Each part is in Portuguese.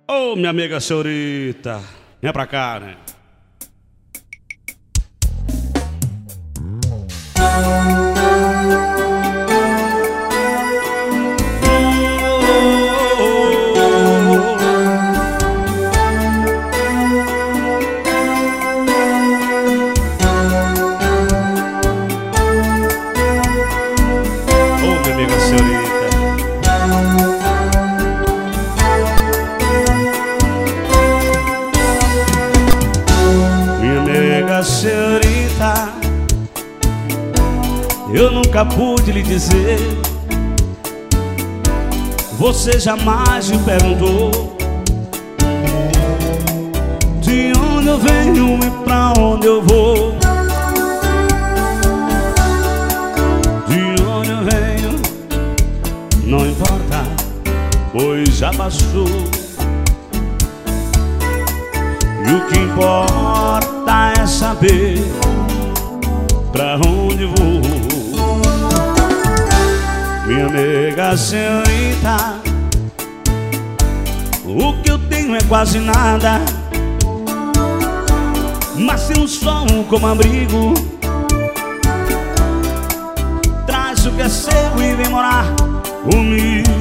Ô, minha amiga senhorita, vem pra cá, né? Ô, minha amiga senhorita. Senhorita, eu nunca pude lhe dizer. Você jamais me perguntou de onde eu venho e pra onde eu vou. De onde eu venho não importa, pois já passou. E o que importa é saber pra onde vou. Minha amiga senhorita, o que eu tenho é quase nada, mas tem um sol como abrigo. Traz o que é seu e vem morar comigo.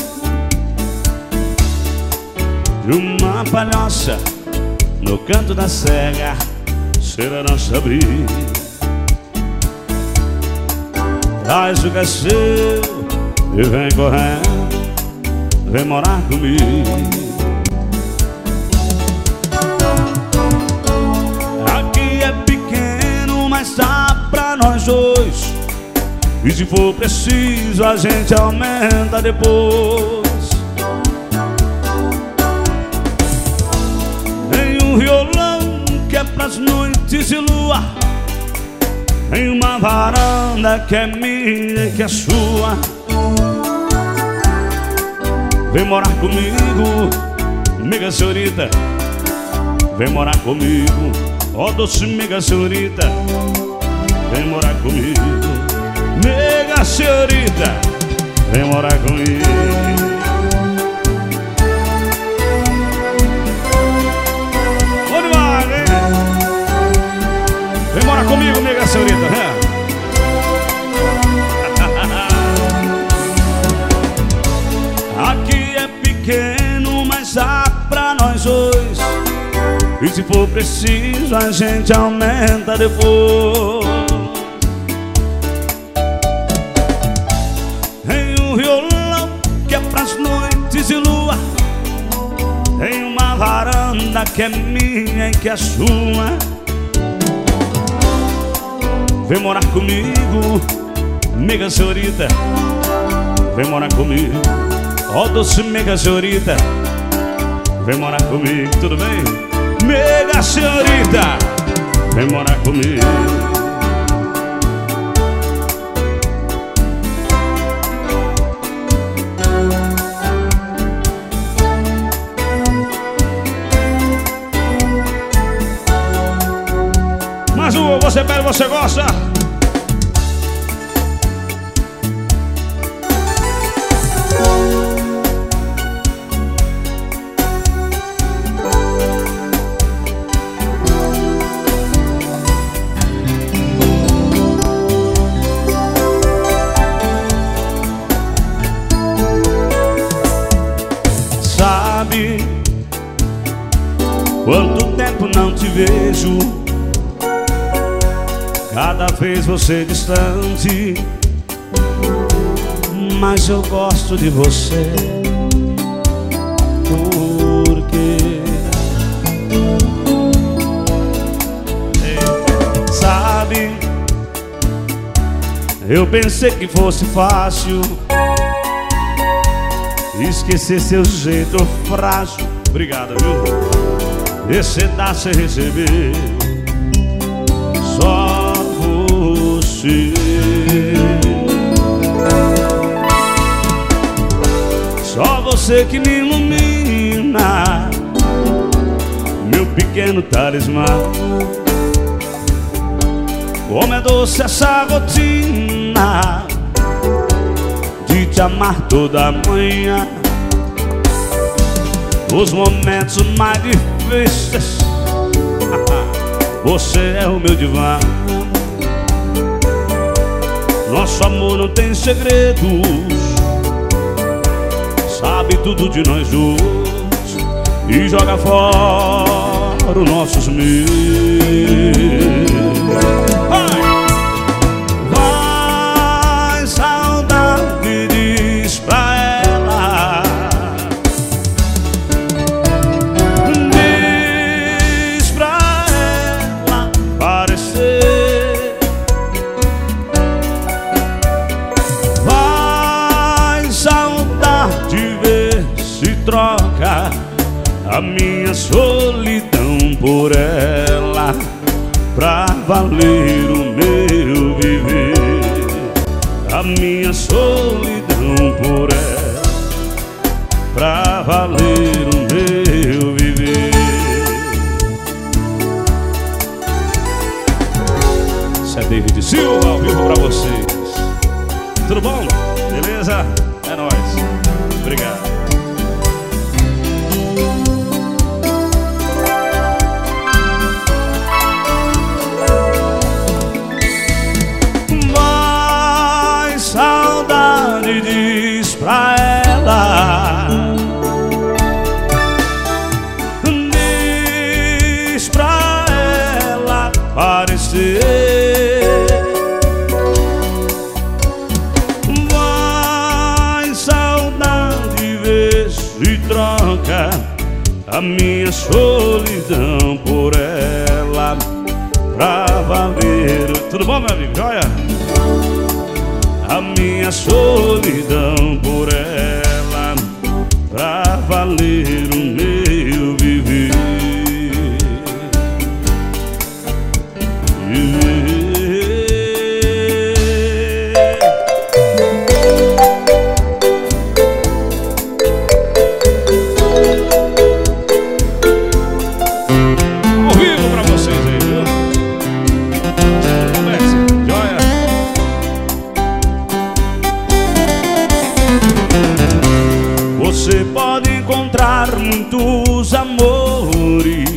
De uma palhoça no canto da serra será nossa abrigo. Traz o que é seu e vem correndo, vem morar comigo. Aqui é pequeno, mas dá pra nós dois. E se for preciso a gente aumenta depois. Tem um violão que é pras noites de lua, tem uma varanda que é minha e que é sua. Vem morar comigo, amiga senhorita, vem morar comigo. Ó doce amiga senhorita, vem morar comigo. Amiga senhorita, vem morar comigo. Vem morar comigo, amiga senhorita, né? Aqui é pequeno, mas dá pra nós dois. E se for preciso a gente aumenta depois. Tem um violão que é pras noites de lua, tem uma varanda que é minha e que é sua. Vem morar comigo, amiga senhorita, vem morar comigo. Ó doce amiga senhorita, vem morar comigo, tudo bem? Amiga senhorita, vem morar comigo. Mais uma, você pede, você gosta? Sabe quanto tempo não te vejo? Cada vez você distante, mas eu gosto de você. Porque sabe, eu pensei que fosse fácil esquecer seu jeito frágil. Obrigado, viu? Esse dá sem receber. Só você, só você que me ilumina, meu pequeno talismã. Como é doce essa rotina de te amar toda manhã. Os momentos mais difíceis, você é o meu divã. Nosso amor não tem segredos, sabe tudo de nós dois e joga fora os nossos medos. Vai, saudade, diz pra ela, diz pra ela parecer. Vai, saudade, ver se troca a minha solidão por ela, pra valer o meu viver. A minha solidão por ela, pra valer o meu viver. Isso é David Silva ao vivo pra vocês. Tudo bom? Beleza? É nóis. Obrigado. Saudade, diz pra ela, diz pra ela parecer. Vai, saudade, ver se troca a minha solidão por ela, pra valer. Tudo bom, meu amigo? Joia? A minha solidão por ela, pra valer o meu viver. Ao vivo pra vocês aí, viu? Joia? Você pode encontrar muitos amores,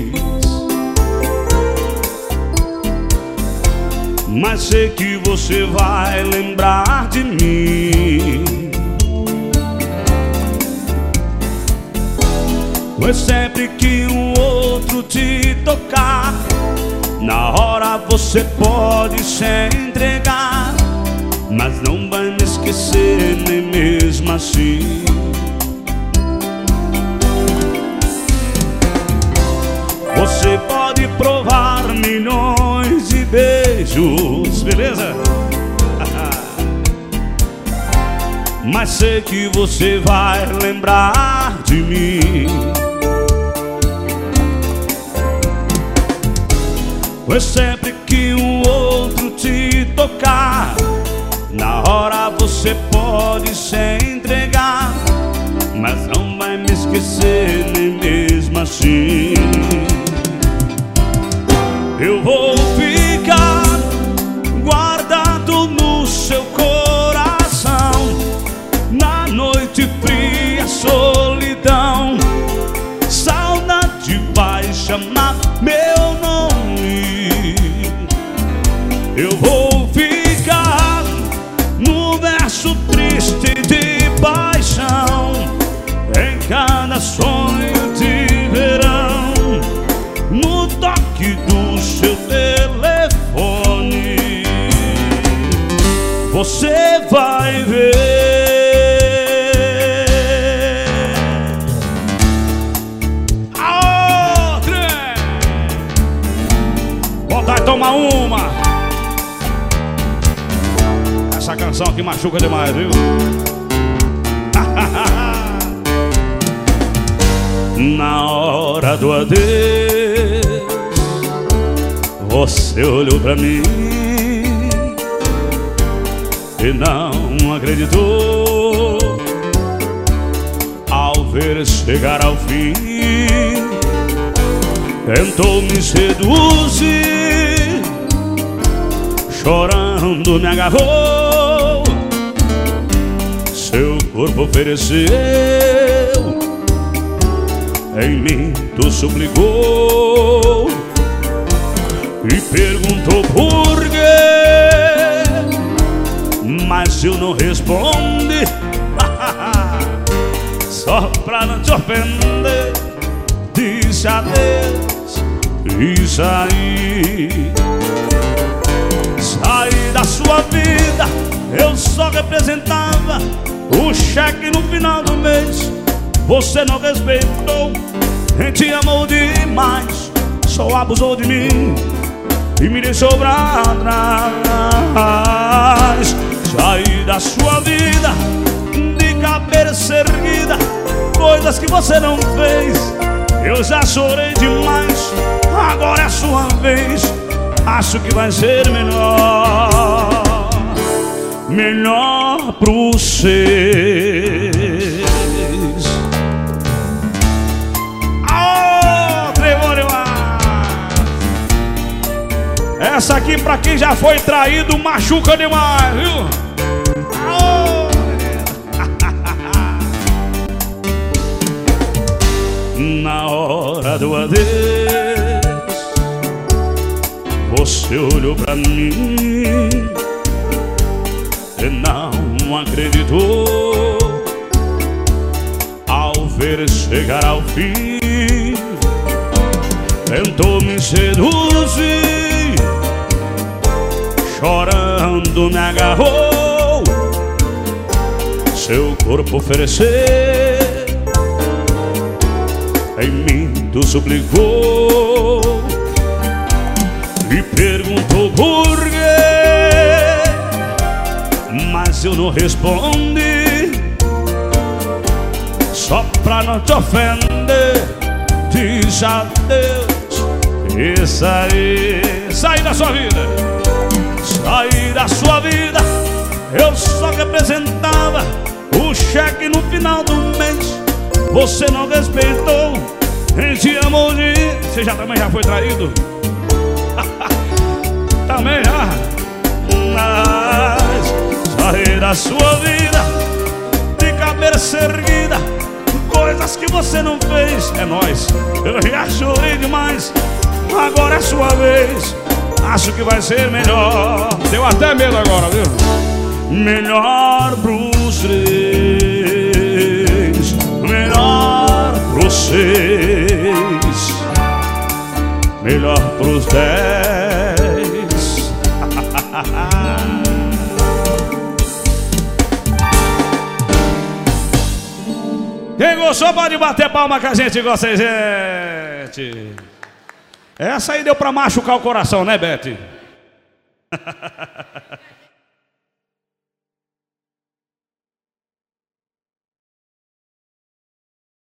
mas sei que você vai lembrar de mim. Pois sempre que um outro te tocar, na hora você pode se entregar, mas não vai me esquecer nem mesmo assim. Você pode provar milhões de beijos, beleza? Mas sei que você vai lembrar de mim. Pois sempre que um outro te tocar, na hora você pode se entregar, mas não vai me esquecer nem mesmo assim. Eu vou ficar guardado no seu coração, na noite fria, solidão. Saudade vai chamar meu nome. Eu vou ficar no verso triste de paixão, em cada sonho de verão, no toque do seu telefone. Você vai ver. Aô, trem! Voltar e tomar uma. Essa canção aqui machuca demais, viu? Na hora do adeus, você olhou pra mim e não acreditou. Ao ver chegar ao fim, tentou me seduzir, chorando me agarrou, seu corpo ofereceu em mim tu suplicou e perguntou por quê, mas eu não respondi. Só pra não te ofender, disse adeus e saí. Saí da sua vida, eu só representava o cheque no final do mês. Você não respeitou, te amou demais, só abusou de mim e me deixou pra trás. Saí da sua vida de cabeça erguida, coisas que você não fez. Eu já chorei demais, agora é a sua vez. Acho que vai ser melhor, melhor pro vocês. Essa aqui pra quem já foi traído machuca demais, viu? Na hora do adeus, você olhou pra mim e não acreditou ao ver chegar ao fim. Tentou me seduzir, chorando me agarrou, seu corpo oferecer, em mim tu suplicou e perguntou por quê, mas eu não respondi. Só pra não te ofender, diz adeus e saí. Saí da sua vida, saí da sua vida, eu só representava o cheque no final do mês. Você não respeitou, te amou de... Você também já foi traído? Também já. Mas saí da sua vida de cabeça erguida, coisas que você não fez. É nóis, eu já chorei demais, agora é sua vez. Acho que vai ser melhor. Deu até medo agora, viu? Melhor pros três, melhor pros seis, melhor pros 10. Quem gostou pode bater palma que a gente gosta, gente. Essa aí deu pra machucar o coração, né, Beth?